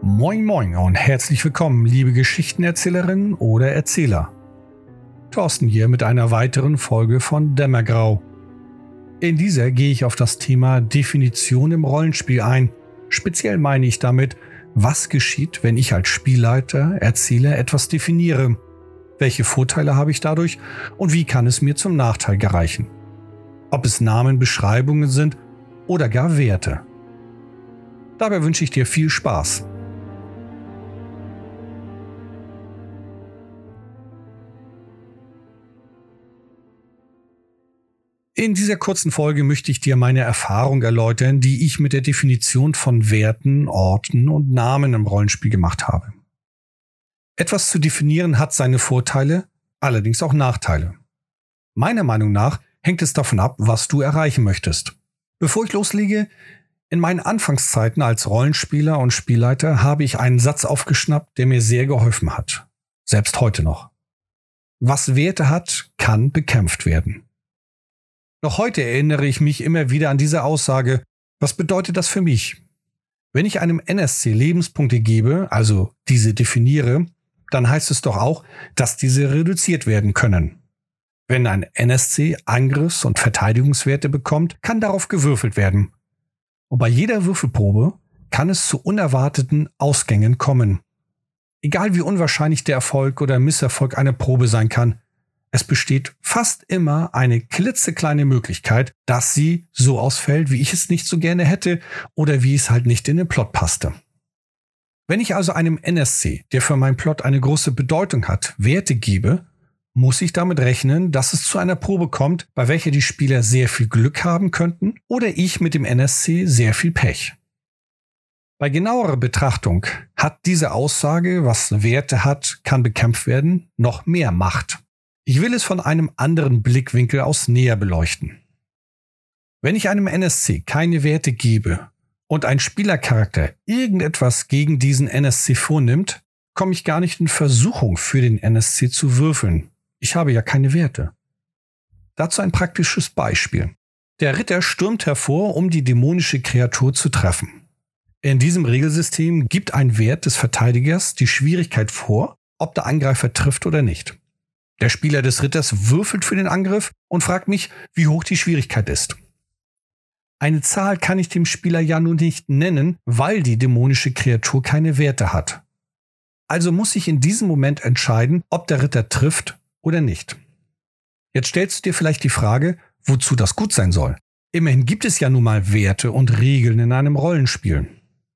Moin moin und herzlich willkommen, liebe Geschichtenerzählerinnen oder Erzähler. Thorsten hier mit einer weiteren Folge von Dämmergrau. In dieser gehe ich auf das Thema Definition im Rollenspiel ein. Speziell meine ich damit, was geschieht, wenn ich als Spielleiter, Erzähler etwas definiere. Welche Vorteile habe ich dadurch und wie kann es mir zum Nachteil gereichen? Ob es Namen, Beschreibungen sind oder gar Werte. Dabei wünsche ich dir viel Spaß. In dieser kurzen Folge möchte ich dir meine Erfahrung erläutern, die ich mit der Definition von Werten, Orten und Namen im Rollenspiel gemacht habe. Etwas zu definieren hat seine Vorteile, allerdings auch Nachteile. Meiner Meinung nach hängt es davon ab, was du erreichen möchtest. Bevor ich loslege, in meinen Anfangszeiten als Rollenspieler und Spielleiter habe ich einen Satz aufgeschnappt, der mir sehr geholfen hat. Selbst heute noch. Was Werte hat, kann bekämpft werden. Noch heute erinnere ich mich immer wieder an diese Aussage. Was bedeutet das für mich? Wenn ich einem NSC Lebenspunkte gebe, also diese definiere, dann heißt es doch auch, dass diese reduziert werden können. Wenn ein NSC Angriffs- und Verteidigungswerte bekommt, kann darauf gewürfelt werden. Und bei jeder Würfelprobe kann es zu unerwarteten Ausgängen kommen. Egal wie unwahrscheinlich der Erfolg oder Misserfolg einer Probe sein kann, es besteht fast immer eine klitzekleine Möglichkeit, dass sie so ausfällt, wie ich es nicht so gerne hätte oder wie es halt nicht in den Plot passte. Wenn ich also einem NSC, der für meinen Plot eine große Bedeutung hat, Werte gebe, muss ich damit rechnen, dass es zu einer Probe kommt, bei welcher die Spieler sehr viel Glück haben könnten oder ich mit dem NSC sehr viel Pech. Bei genauerer Betrachtung hat diese Aussage, was Werte hat, kann bekämpft werden, noch mehr Macht. Ich will es von einem anderen Blickwinkel aus näher beleuchten. Wenn ich einem NSC keine Werte gebe und ein Spielercharakter irgendetwas gegen diesen NSC vornimmt, komme ich gar nicht in Versuchung, für den NSC zu würfeln. Ich habe ja keine Werte. Dazu ein praktisches Beispiel. Der Ritter stürmt hervor, um die dämonische Kreatur zu treffen. In diesem Regelsystem gibt ein Wert des Verteidigers die Schwierigkeit vor, ob der Angreifer trifft oder nicht. Der Spieler des Ritters würfelt für den Angriff und fragt mich, wie hoch die Schwierigkeit ist. Eine Zahl kann ich dem Spieler ja nun nicht nennen, weil die dämonische Kreatur keine Werte hat. Also muss ich in diesem Moment entscheiden, ob der Ritter trifft oder nicht. Jetzt stellst du dir vielleicht die Frage, wozu das gut sein soll. Immerhin gibt es ja nun mal Werte und Regeln in einem Rollenspiel.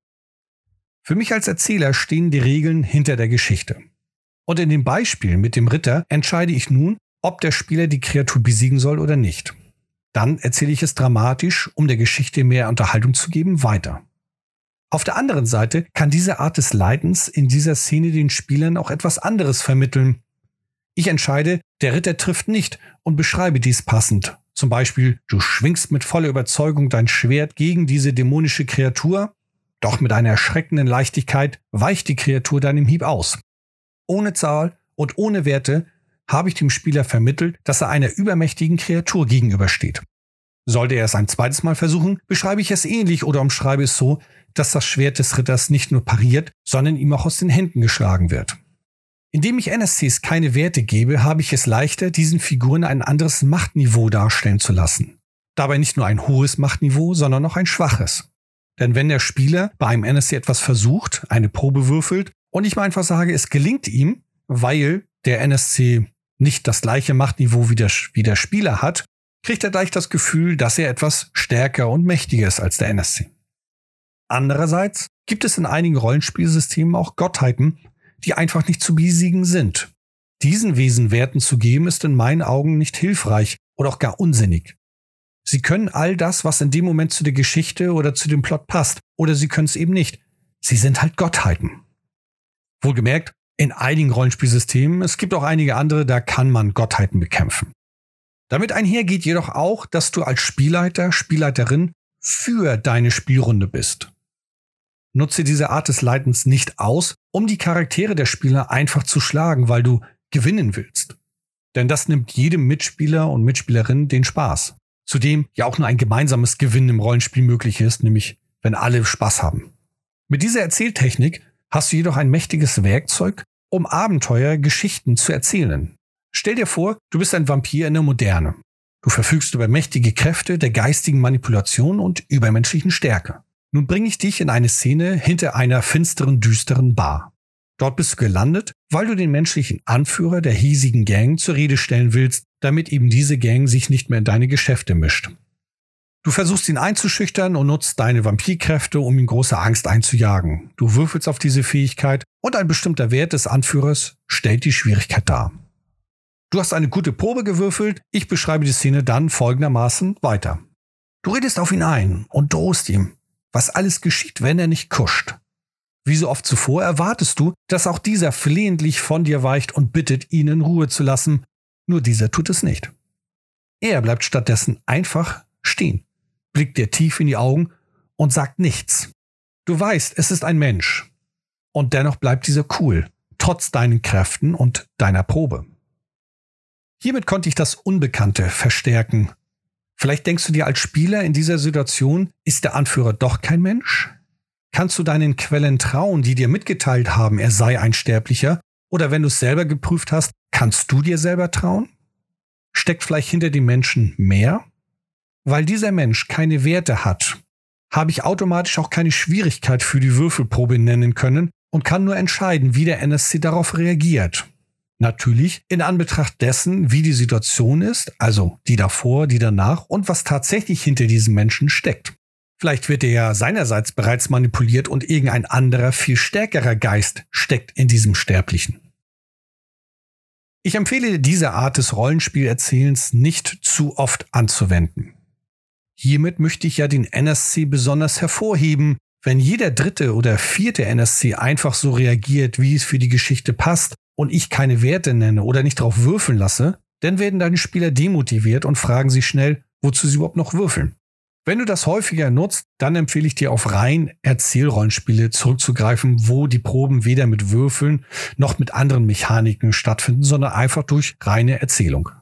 Für mich als Erzähler stehen die Regeln hinter der Geschichte. Und in dem Beispiel mit dem Ritter entscheide ich nun, ob der Spieler die Kreatur besiegen soll oder nicht. Dann erzähle ich es dramatisch, um der Geschichte mehr Unterhaltung zu geben, weiter. Auf der anderen Seite kann diese Art des Leitens in dieser Szene den Spielern auch etwas anderes vermitteln. Ich entscheide, der Ritter trifft nicht und beschreibe dies passend. Zum Beispiel, du schwingst mit voller Überzeugung dein Schwert gegen diese dämonische Kreatur, doch mit einer erschreckenden Leichtigkeit weicht die Kreatur deinem Hieb aus. Ohne Zahl und ohne Werte habe ich dem Spieler vermittelt, dass er einer übermächtigen Kreatur gegenübersteht. Sollte er es ein zweites Mal versuchen, beschreibe ich es ähnlich oder umschreibe es so, dass das Schwert des Ritters nicht nur pariert, sondern ihm auch aus den Händen geschlagen wird. Indem ich NSCs keine Werte gebe, habe ich es leichter, diesen Figuren ein anderes Machtniveau darstellen zu lassen. Dabei nicht nur ein hohes Machtniveau, sondern auch ein schwaches. Denn wenn der Spieler bei einem NSC etwas versucht, eine Probe würfelt, und ich mir einfach sage, es gelingt ihm, weil der NSC nicht das gleiche Machtniveau wie der Spieler hat, kriegt er gleich das Gefühl, dass er etwas stärker und mächtiger ist als der NSC. Andererseits gibt es in einigen Rollenspielsystemen auch Gottheiten, die einfach nicht zu besiegen sind. Diesen Wesen Werten zu geben, ist in meinen Augen nicht hilfreich oder auch gar unsinnig. Sie können all das, was in dem Moment zu der Geschichte oder zu dem Plot passt, oder sie können es eben nicht. Sie sind halt Gottheiten. Wohlgemerkt, in einigen Rollenspielsystemen, es gibt auch einige andere, da kann man Gottheiten bekämpfen. Damit einhergeht jedoch auch, dass du als Spielleiter, Spielleiterin für deine Spielrunde bist. Nutze diese Art des Leitens nicht aus, um die Charaktere der Spieler einfach zu schlagen, weil du gewinnen willst. Denn das nimmt jedem Mitspieler und Mitspielerin den Spaß. Zudem ja auch nur ein gemeinsames Gewinnen im Rollenspiel möglich ist, nämlich wenn alle Spaß haben. Mit dieser Erzähltechnik hast du jedoch ein mächtiges Werkzeug, um Abenteuer, Geschichten zu erzählen. Stell dir vor, du bist ein Vampir in der Moderne. Du verfügst über mächtige Kräfte der geistigen Manipulation und übermenschlichen Stärke. Nun bringe ich dich in eine Szene hinter einer finsteren, düsteren Bar. Dort bist du gelandet, weil du den menschlichen Anführer der hiesigen Gang zur Rede stellen willst, damit eben diese Gang sich nicht mehr in deine Geschäfte mischt. Du versuchst ihn einzuschüchtern und nutzt deine Vampirkräfte, um ihm große Angst einzujagen. Du würfelst auf diese Fähigkeit und ein bestimmter Wert des Anführers stellt die Schwierigkeit dar. Du hast eine gute Probe gewürfelt, ich beschreibe die Szene dann folgendermaßen weiter. Du redest auf ihn ein und drohst ihm, was alles geschieht, wenn er nicht kuscht. Wie so oft zuvor erwartest du, dass auch dieser flehentlich von dir weicht und bittet, ihn in Ruhe zu lassen, nur dieser tut es nicht. Er bleibt stattdessen einfach stehen, blickt dir tief in die Augen und sagt nichts. Du weißt, es ist ein Mensch. Und dennoch bleibt dieser cool, trotz deinen Kräften und deiner Probe. Hiermit konnte ich das Unbekannte verstärken. Vielleicht denkst du dir als Spieler in dieser Situation, ist der Anführer doch kein Mensch? Kannst du deinen Quellen trauen, die dir mitgeteilt haben, er sei ein Sterblicher? Oder wenn du es selber geprüft hast, kannst du dir selber trauen? Steckt vielleicht hinter dem Menschen mehr? Weil dieser Mensch keine Werte hat, habe ich automatisch auch keine Schwierigkeit für die Würfelprobe nennen können und kann nur entscheiden, wie der NSC darauf reagiert. Natürlich in Anbetracht dessen, wie die Situation ist, also die davor, die danach und was tatsächlich hinter diesem Menschen steckt. Vielleicht wird er ja seinerseits bereits manipuliert und irgendein anderer, viel stärkerer Geist steckt in diesem Sterblichen. Ich empfehle diese Art des Rollenspielerzählens nicht zu oft anzuwenden. Hiermit möchte ich ja den NSC besonders hervorheben. Wenn jeder dritte oder vierte NSC einfach so reagiert, wie es für die Geschichte passt und ich keine Werte nenne oder nicht drauf würfeln lasse, dann werden deine Spieler demotiviert und fragen sich schnell, wozu sie überhaupt noch würfeln. Wenn du das häufiger nutzt, dann empfehle ich dir auf rein Erzählrollenspiele zurückzugreifen, wo die Proben weder mit Würfeln noch mit anderen Mechaniken stattfinden, sondern einfach durch reine Erzählung.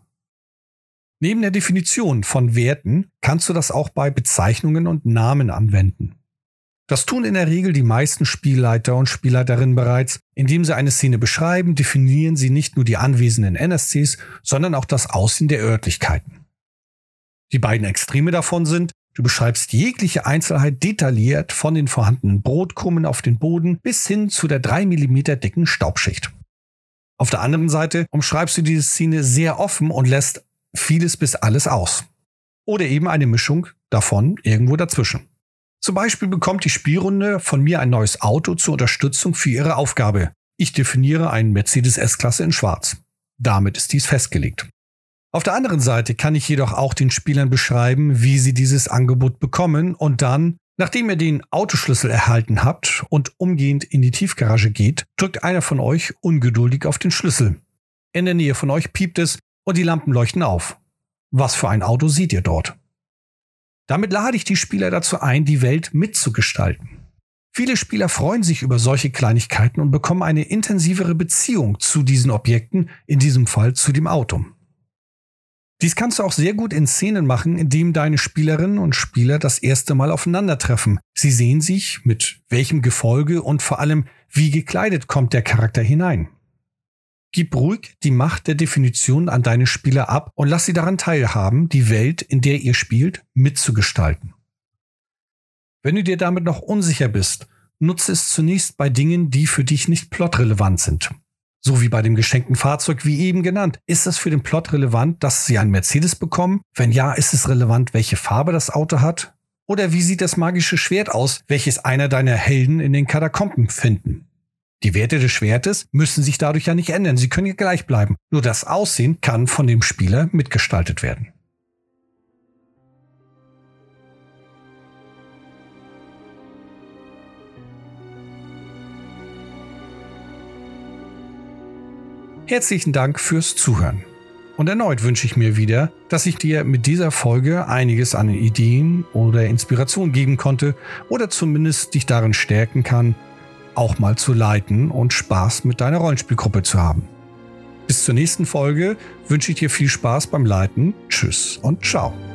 Neben der Definition von Werten kannst du das auch bei Bezeichnungen und Namen anwenden. Das tun in der Regel die meisten Spielleiter und Spielleiterinnen bereits, indem sie eine Szene beschreiben, definieren sie nicht nur die anwesenden NSCs, sondern auch das Aussehen der Örtlichkeiten. Die beiden Extreme davon sind: Du beschreibst jegliche Einzelheit detailliert von den vorhandenen Brotkrumen auf den Boden bis hin zu der 3 mm dicken Staubschicht. Auf der anderen Seite umschreibst du diese Szene sehr offen und lässt vieles bis alles aus. Oder eben eine Mischung davon irgendwo dazwischen. Zum Beispiel bekommt die Spielrunde von mir ein neues Auto zur Unterstützung für ihre Aufgabe. Ich definiere einen Mercedes S-Klasse in Schwarz. Damit ist dies festgelegt. Auf der anderen Seite kann ich jedoch auch den Spielern beschreiben, wie sie dieses Angebot bekommen und dann, nachdem ihr den Autoschlüssel erhalten habt und umgehend in die Tiefgarage geht, drückt einer von euch ungeduldig auf den Schlüssel. In der Nähe von euch piept es und die Lampen leuchten auf. Was für ein Auto seht ihr dort? Damit lade ich die Spieler dazu ein, die Welt mitzugestalten. Viele Spieler freuen sich über solche Kleinigkeiten und bekommen eine intensivere Beziehung zu diesen Objekten, in diesem Fall zu dem Auto. Dies kannst du auch sehr gut in Szenen machen, indem deine Spielerinnen und Spieler das erste Mal aufeinandertreffen. Sie sehen sich, mit welchem Gefolge und vor allem, wie gekleidet kommt der Charakter hinein. Gib ruhig die Macht der Definition an deine Spieler ab und lass sie daran teilhaben, die Welt, in der ihr spielt, mitzugestalten. Wenn du dir damit noch unsicher bist, nutze es zunächst bei Dingen, die für dich nicht plotrelevant sind. So wie bei dem geschenkten Fahrzeug, wie eben genannt. Ist es für den Plot relevant, dass sie einen Mercedes bekommen? Wenn ja, ist es relevant, welche Farbe das Auto hat? Oder wie sieht das magische Schwert aus, welches einer deiner Helden in den Katakomben finden? Die Werte des Schwertes müssen sich dadurch ja nicht ändern, sie können ja gleich bleiben. Nur das Aussehen kann von dem Spieler mitgestaltet werden. Herzlichen Dank fürs Zuhören. Und erneut wünsche ich mir wieder, dass ich dir mit dieser Folge einiges an Ideen oder Inspiration geben konnte oder zumindest dich darin stärken kann, auch mal zu leiten und Spaß mit deiner Rollenspielgruppe zu haben. Bis zur nächsten Folge wünsche ich dir viel Spaß beim Leiten. Tschüss und ciao.